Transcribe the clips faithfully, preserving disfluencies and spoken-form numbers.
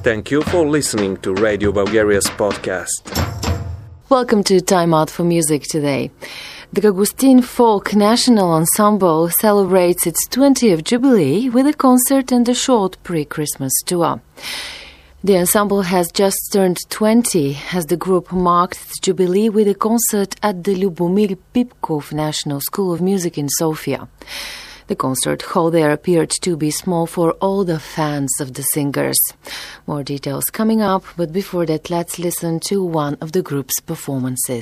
Thank you for listening to Radio Bulgaria's podcast. Welcome to Time Out for Music today. Dragostin Folk National Ensemble celebrates its twentieth jubilee with a concert and a short pre-Christmas tour. The ensemble has just turned twenty as the group marked its jubilee with a concert at the Lyubomir Pipkov National School of Music in Sofia. The concert hall there appeared to be small for all the fans of the singers. More details coming up, but before that, let's listen to one of the group's performances.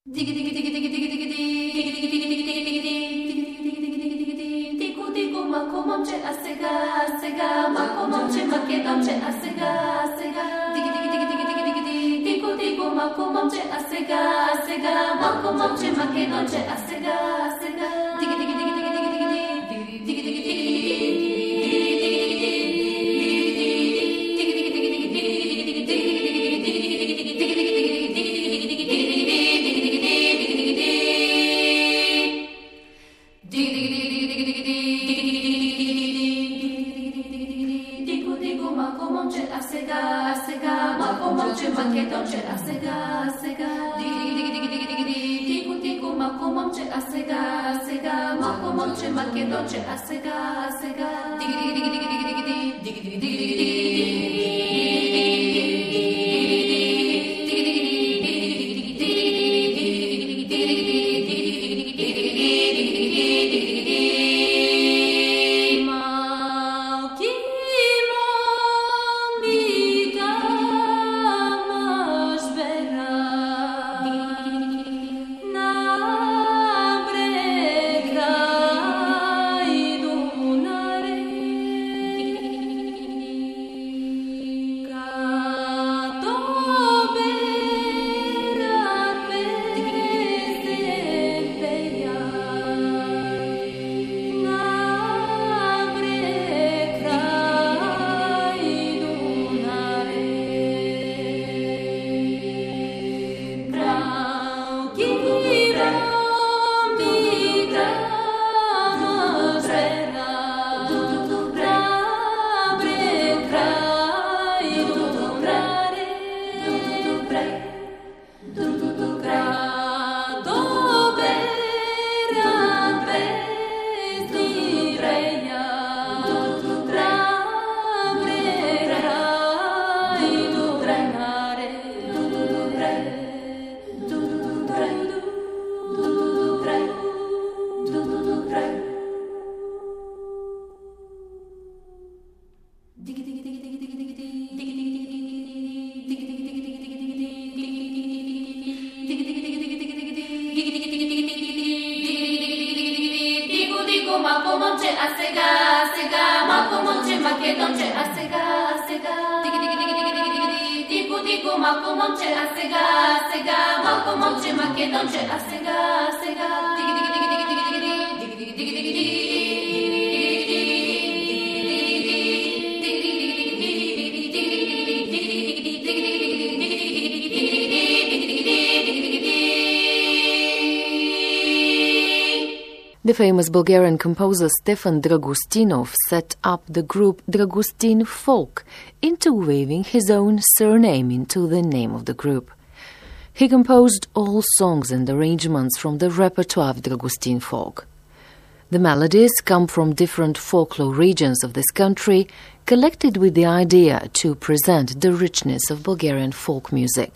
The famous Bulgarian composer Stefan Dragostinov set up the group Dragostin Folk, interweaving his own surname into the name of the group. He composed all songs and arrangements from the repertoire of Dragostin Folk. The melodies come from different folklore regions of this country, collected with the idea to present the richness of Bulgarian folk music.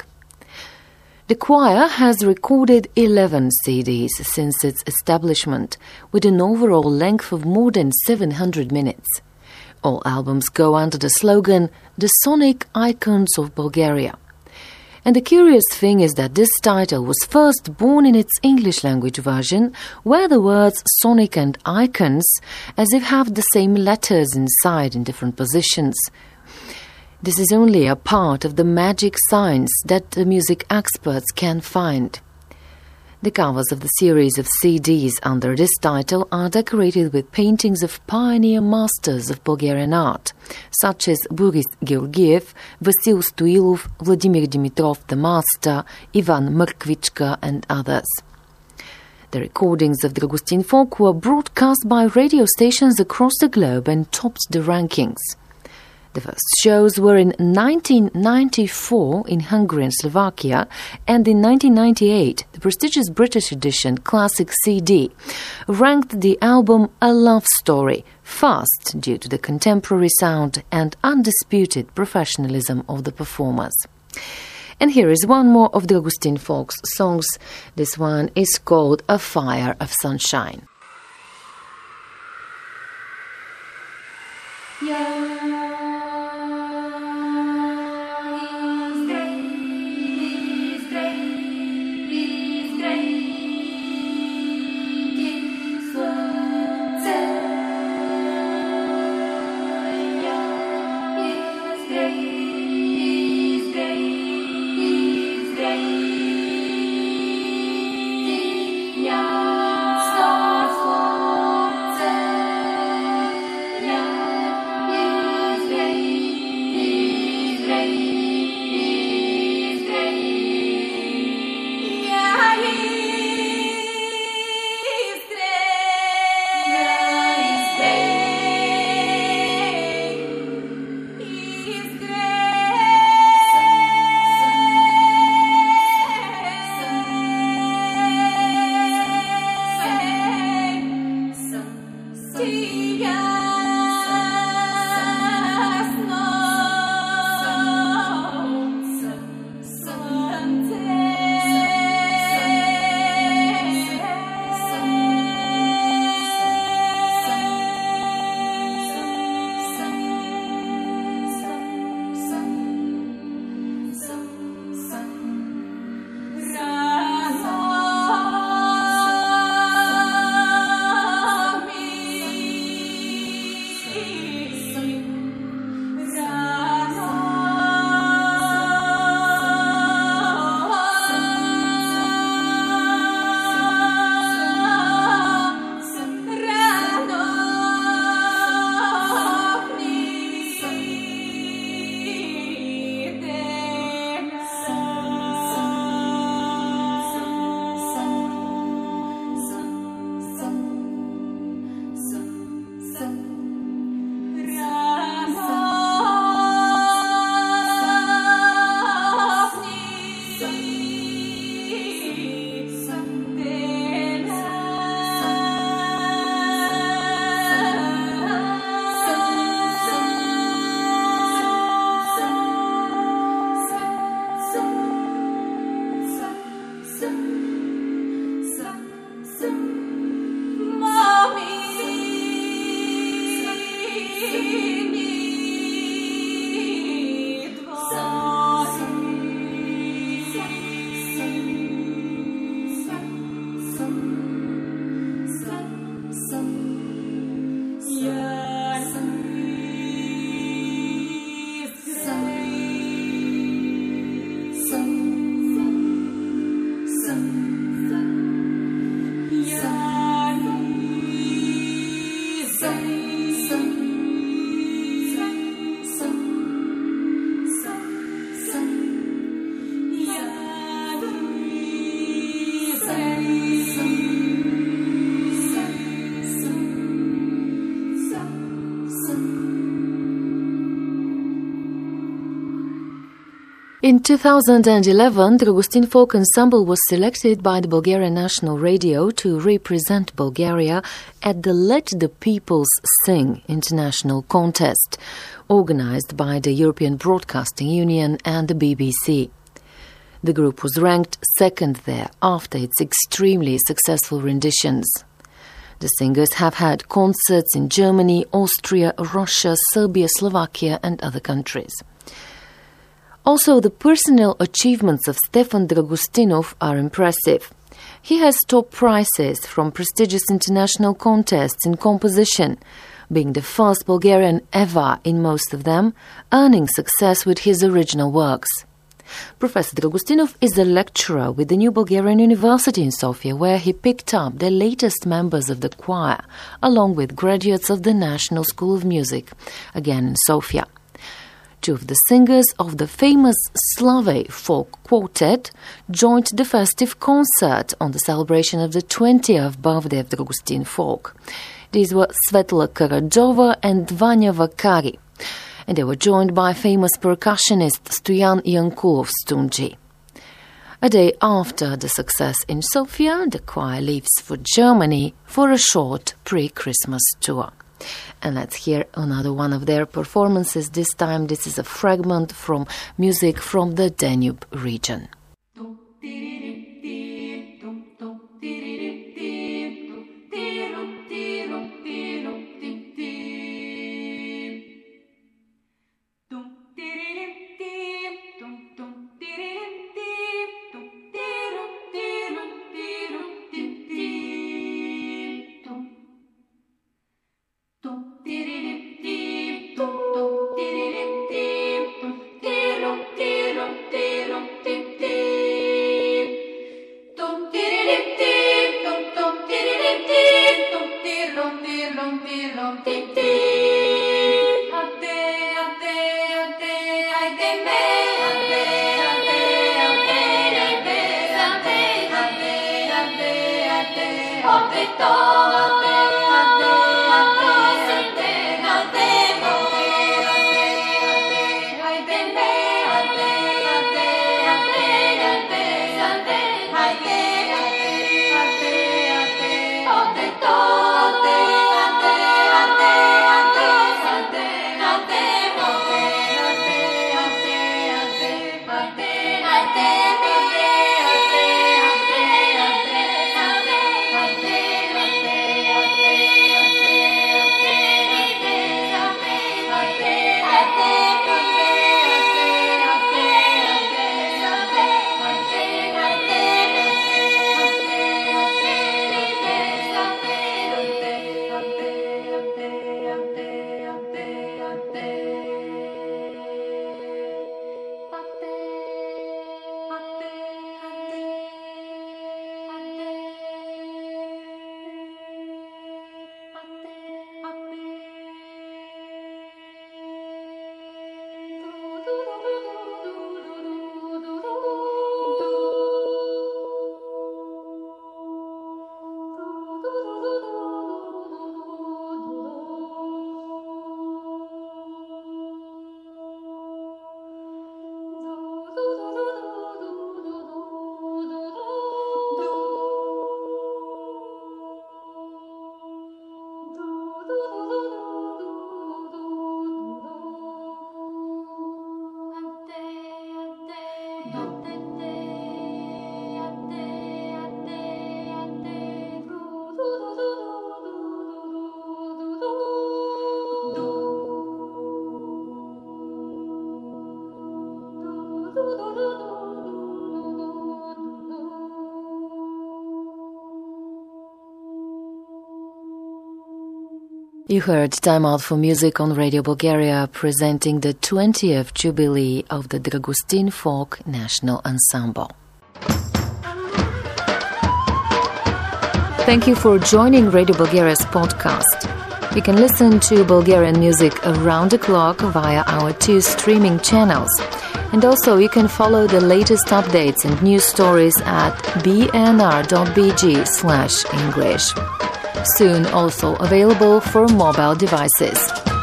The choir has recorded eleven C Ds since its establishment, with an overall length of more than seven hundred minutes. All albums go under the slogan, "The Sonic Icons of Bulgaria." And the curious thing is that this title was first born in its English-language version, where the words sonic and icons as if have the same letters inside in different positions. This is only a part of the magic science that the music experts can find. The covers of the series of C Ds under this title are decorated with paintings of pioneer masters of Bulgarian art, such as Boris Georgiev, Vasil Stoilov, Vladimir Dimitrov the Master, Ivan Mrkvichka, and others. The recordings of Dragostin Folk were broadcast by radio stations across the globe and topped the rankings. The first shows were in nineteen ninety-four in Hungary and Slovakia, and in nineteen ninety-eight, the prestigious British edition Classic C D ranked the album a love story, fast due to the contemporary sound and undisputed professionalism of the performers. And here is one more of Dragustin Folk's songs. This one is called A Fire of Sunshine. In two thousand eleven, Dragustin Folk Ensemble was selected by the Bulgarian National Radio to represent Bulgaria at the Let the Peoples Sing international contest, organized by the European Broadcasting Union and the B B C. The group was ranked second there after its extremely successful renditions. The singers have had concerts in Germany, Austria, Russia, Serbia, Slovakia and other countries. Also, the personal achievements of Stefan Dragustinov are impressive. He has top prizes from prestigious international contests in composition, being the first Bulgarian ever in most of them, earning success with his original works. Professor Dragustinov is a lecturer with the New Bulgarian University in Sofia, where he picked up the latest members of the choir, along with graduates of the National School of Music, again in Sofia. Two of the singers of the famous Slave folk quartet joined the festive concert on the celebration of the twentieth birthday of Dragustin Folk. These were Svetla Karadjova and Vanya Vakari. and they were joined by famous percussionist Stoyan Yankulov Stunji. A day after the success in Sofia, the choir leaves for Germany for a short pre-Christmas tour. And let's hear another one of their performances. This time this is a fragment from music from the Danube region. You heard Time Out for Music on Radio Bulgaria, presenting the twentieth Jubilee of the Dragustin Folk National Ensemble. Thank you for joining Radio Bulgaria's podcast. You can listen to Bulgarian music around the clock via our two streaming channels. And also you can follow the latest updates and news stories at b n r dot b g slash English. Soon also available for mobile devices.